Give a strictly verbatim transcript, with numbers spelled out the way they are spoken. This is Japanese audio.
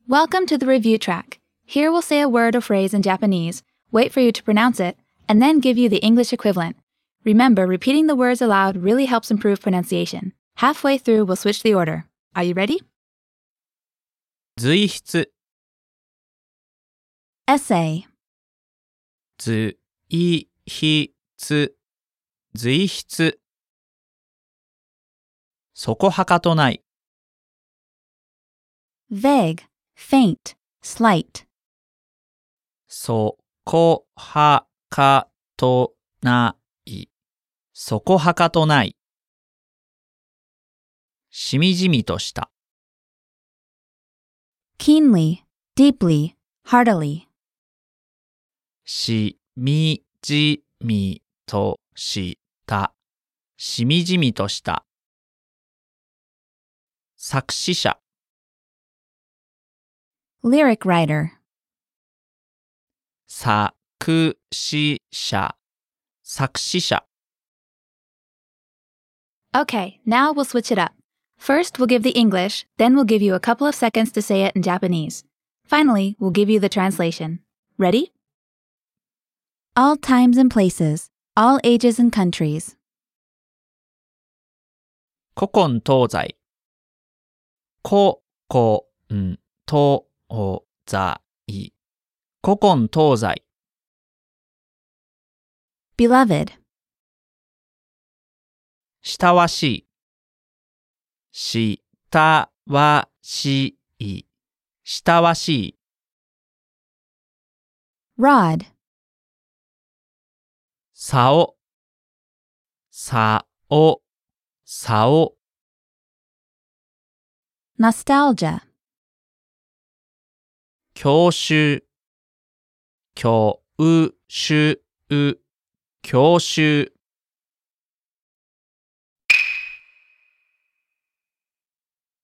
Welcome to the review track. Here we'll say a word or phrase in Japanese, wait for you to pronounce it, and then give you the English equivalent. Remember, repeating the words aloud really helps improve pronunciation. Halfway through, we'll switch the order. Are you ready? 随筆 Essay, 随筆随筆そこはかとない vague, faint, slight, そこはかとないそこはかとないしみじみとした keenly, deeply, heartily, しみじみとしたしみじみとした作詞者 lyric writer, 作詞者作詞者 Okay, now we'll switch it up. First, we'll give the English, then we'll give you a couple of seconds to say it in Japanese. Finally, we'll give you the translation. Ready? All times and places, all ages and countries. 古今東西古今東西古今東西 Beloved, 親わしい親わしい親わしい rod, 竿竿竿 nostalgia, 郷愁郷愁郷愁